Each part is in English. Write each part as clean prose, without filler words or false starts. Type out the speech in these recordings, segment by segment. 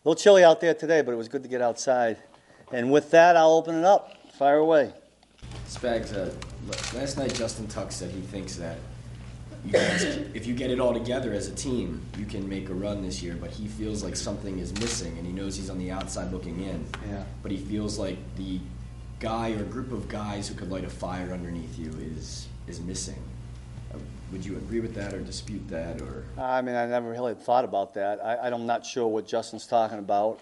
A little chilly out there today, but it was good to get outside. And with that, I'll open it up. Fire away. Spags, last night Justin Tuck said he thinks that you guys, if you get it all together as a team, you can make a run this year, but he feels like something is missing, and he knows he's on the outside looking in. Yeah. But he feels like the guy or group of guys who could light a fire underneath you is missing. Would you agree with that or dispute that? Or I mean, I never really thought about that. I'm not sure what Justin's talking about.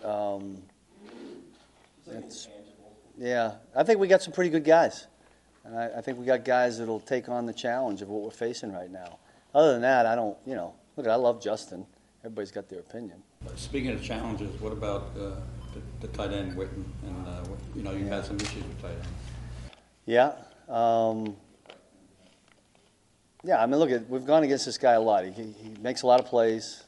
Yeah, I think we got some pretty good guys. And I think we got guys that'll take on the challenge of what we're facing right now. Other than that, I don't, look, I love Justin. Everybody's got their opinion. Speaking of challenges, what about the tight end, Witten? And, you've had some issues with tight end. Yeah. Yeah, I mean, look, we've gone against this guy a lot. He makes a lot of plays.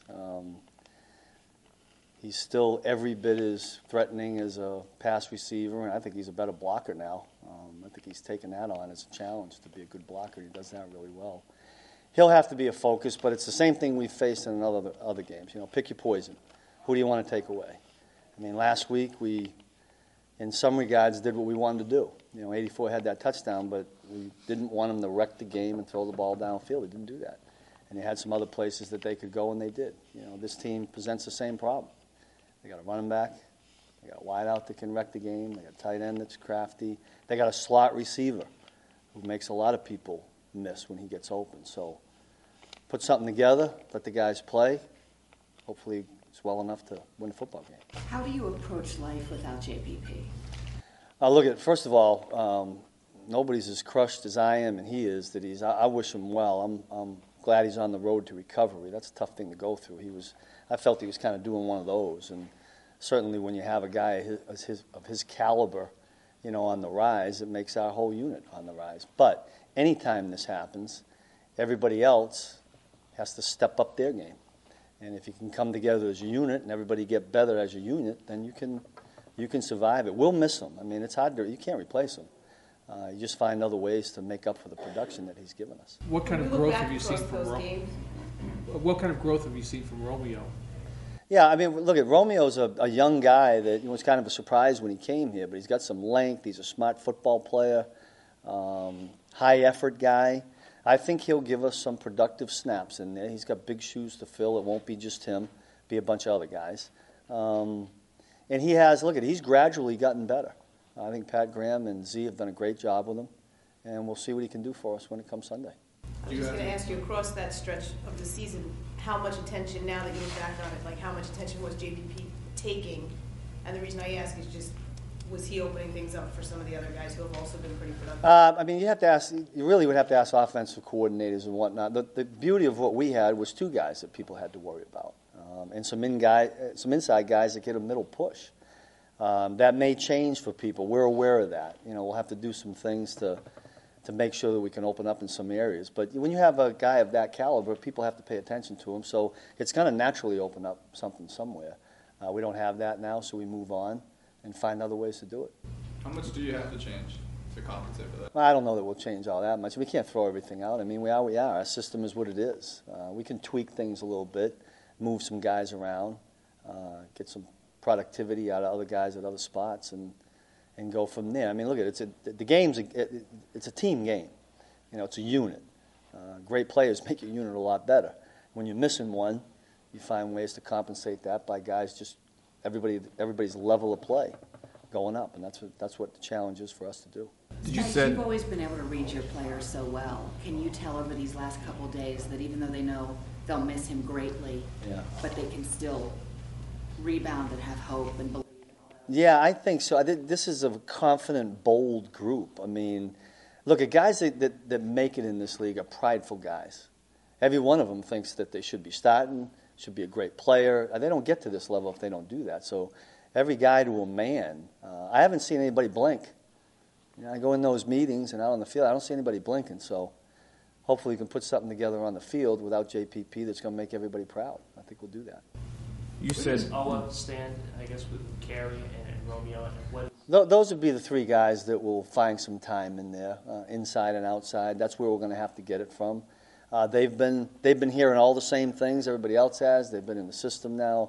He's still every bit as threatening as a pass receiver, and I think he's a better blocker now. I think he's taken that on as a challenge to be a good blocker. He does that really well. He'll have to be a focus, but it's the same thing we've faced in other games. Pick your poison. Who do you want to take away? I mean, last week we, in some regards, did what we wanted to do. 84 had that touchdown, but we didn't want him to wreck the game and throw the ball downfield. He didn't do that. And they had some other places that they could go, and they did. This team presents the same problem. They got a running back. They got a wideout that can wreck the game. They got a tight end that's crafty. They got a slot receiver who makes a lot of people miss when he gets open. So put something together, let the guys play. Hopefully it's well enough to win a football game. How do you approach life without JPP? Look, first of all, nobody's as crushed as I am and he is. I wish him well. I'm glad he's on the road to recovery. That's a tough thing to go through. I felt he was kind of doing one of those, and certainly when you have a guy of his caliber, on the rise, it makes our whole unit on the rise. But anytime this happens, everybody else has to step up their game. And if you can come together as a unit and everybody get better as a unit, then you can survive it. We'll miss him. I mean, it's hard you can't replace him. You just find other ways to make up for the production that he's given us. What kind of growth have you seen from Romeo? Yeah, I mean, look, Romeo's a young guy that was kind of a surprise when he came here, but he's got some length. He's a smart football player, high-effort guy. I think he'll give us some productive snaps in there. He's got big shoes to fill. It won't be just him. Be a bunch of other guys. And he's gradually gotten better. I think Pat Graham and Z have done a great job with him, and we'll see what he can do for us when it comes Sunday. I was just going to ask you, across that stretch of the season, how much attention, now that you look back on it, like how much attention was JPP taking? And the reason I ask is just, was he opening things up for some of the other guys who have also been pretty productive? I mean, you really would have to ask offensive coordinators and whatnot. The beauty of what we had was two guys that people had to worry about, and some inside guys that get a middle push. That may change for people. We're aware of that. We'll have to do some things to make sure that we can open up in some areas. But when you have a guy of that caliber, people have to pay attention to him. So it's going to naturally open up something somewhere. We don't have that now, so we move on and find other ways to do it. How much do you have to change to compensate for that? Well, I don't know that we'll change all that much. We can't throw everything out. I mean, we are. Our system is what it is. We can tweak things a little bit, move some guys around, get some productivity out of other guys at other spots, and go from there. I mean, look, the game's it's a team game. It's a unit. Great players make your unit a lot better. When you're missing one, you find ways to compensate that by guys just everybody's level of play going up, and that's what the challenge is for us to do. You've always been able to read your players so well. Can you tell over these last couple of days that even though they know they'll miss him greatly, but they can still rebound and have hope and believe? Yeah, I think so. This is a confident, bold group. I mean, look, guys that make it in this league are prideful guys. Every one of them thinks that they should be starting, should be a great player. They don't get to this level if they don't do that. So every guy to a man. I haven't seen anybody blink. I go in those meetings and out on the field, I don't see anybody blinking. So hopefully we can put something together on the field without JPP that's going to make everybody proud. I think we'll do that. You said Ola stand, I guess, with Carey and Romeo. Those would be the three guys that will find some time in there, inside and outside. That's where we're going to have to get it from. They've been hearing all the same things everybody else has. They've been in the system now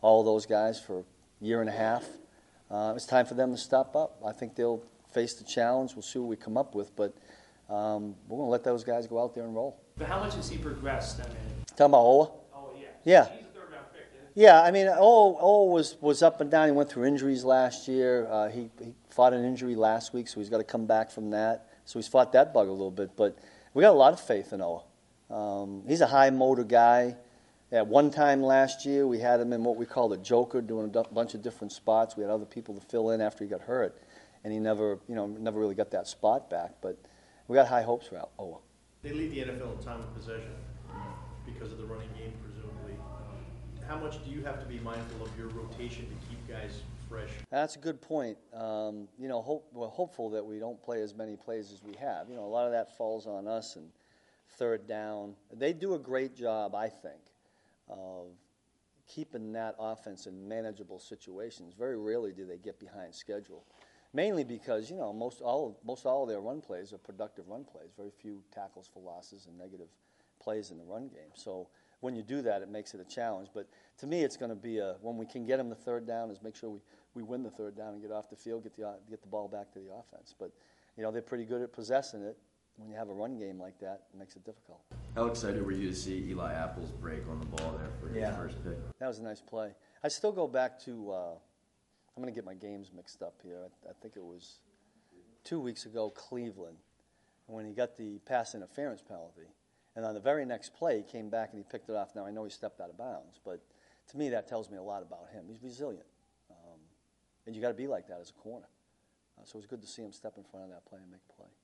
all those guys for a year and a half. It's time for them to step up. I think they'll face the challenge. We'll see what we come up with, but we're going to let those guys go out there and roll. But how much has he progressed? I mean, Talking about Owa? oh yeah. Yeah. He's a third round pick. Isn't Yeah, I mean, Owa was up and down. He went through injuries last year. He fought an injury last week, so he's got to come back from that. So he's fought that bug a little bit, but we got a lot of faith in Owa. He's a high motor guy. At one time last year, we had him in what we call the joker, doing a bunch of different spots. We had other people to fill in after he got hurt, and he never really got that spot back. But we got high hopes for Owa. They lead the NFL in time of possession because of the running game, presumably. How much do you have to be mindful of your rotation to keep guys fresh? That's a good point. We're hopeful that we don't play as many plays as we have. A lot of that falls on us and third down. They do a great job, I think, of keeping that offense in manageable situations. Very rarely do they get behind schedule, mainly because most all of their run plays are productive run plays. Very few tackles for losses and negative plays in the run game. So when you do that, it makes it a challenge. But to me, it's going to be when we can get them the third down, is make sure we win the third down and get off the field, get the ball back to the offense. But they're pretty good at possessing it. When you have a run game like that, it makes it difficult. How excited were you to see Eli Apple's break on the ball there for his first pick? That was a nice play. I still go back to, I'm going to get my games mixed up here. I think it was 2 weeks ago, Cleveland, when he got the pass interference penalty. And on the very next play, he came back and he picked it off. Now, I know he stepped out of bounds, but to me, that tells me a lot about him. He's resilient. And you got to be like that as a corner. So it was good to see him step in front of that play and make a play.